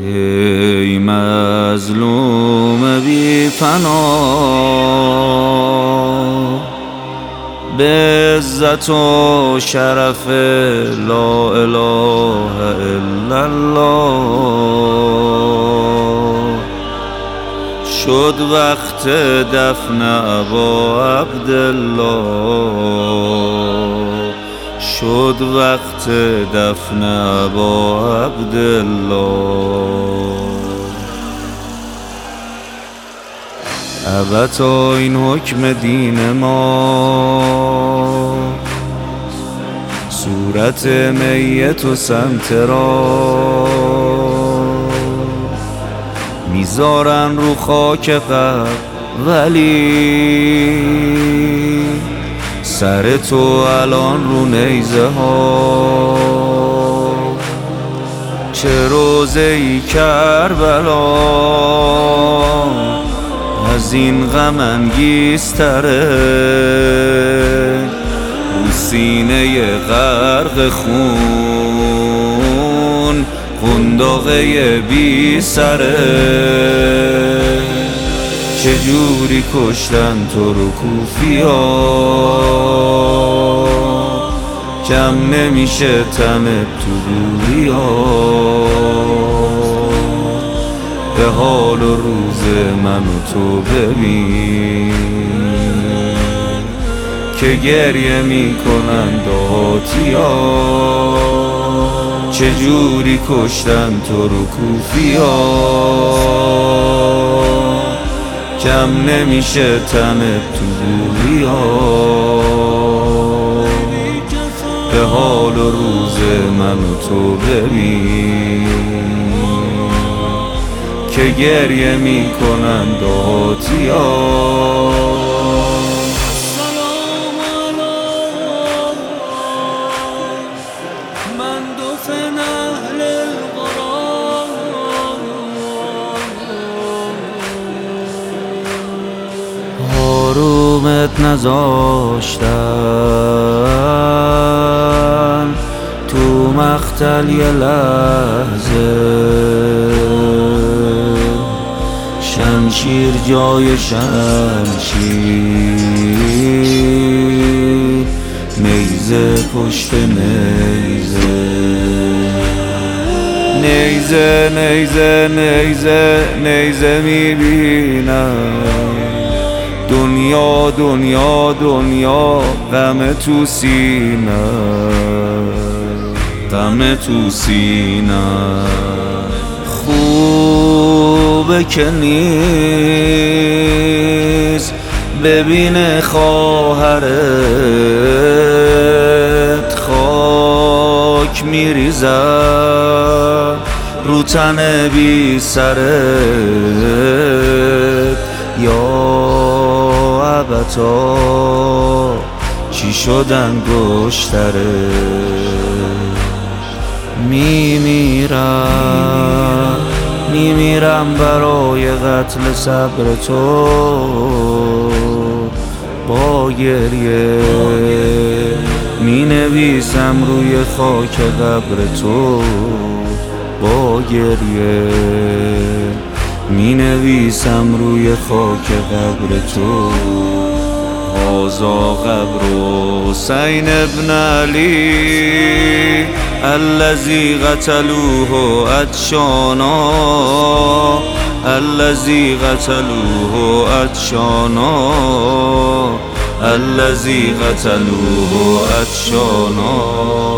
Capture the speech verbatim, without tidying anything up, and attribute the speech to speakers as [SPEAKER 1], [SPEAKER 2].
[SPEAKER 1] ای مظلوم بی پناه، به عزت و شرف لا اله الا الله شد وقت دفن ابا عبدالله، شد وقت دفن ابا عبدالله. البته این حکم دین ما، صورت میت و سمت را میذارن رو خاک قبر، ولی سر تو الان رو نیزه ها. چه روزه ای کربلا از این غم انگیزتره، رو سینه غرق خون قنداقه بی سره. چجوری کشتن تو رو کوفیا، کم نمیشه تنت تو دوریا. به حال و روز من و تو ببین که گریه میکنن دهاتیا. چجوری کشتن تو رو کوفیا، کم نمیشه تنت تو دوریا. به حال و روز من و تو ببین که گریه میکنن دهاتیا. حرومت نذاشتن تو مقتل یه لحظه، شمشیر جای شمشیر، نیزه پشت نیزه. نیزه نیزه نیزه نیزه میبینم، دنیا دنیا دنیا غم تو سینه، غم تو سینه. خوبه که نیست ببین خواهرت خاک میریزد رو تن بی سرت. یا ابتا چی شدن گشتره، میمیرم میمیرم برای قتل صبر تو. با گریه مینویسم روی خاک قبر تو. با گریه مینویسم روی خاک قبر تو. هذا قبر حسین ابن علی الذی قتلوه عطشانا، الذی قتلوه عطشانا، الذی قتلوه عطشانا.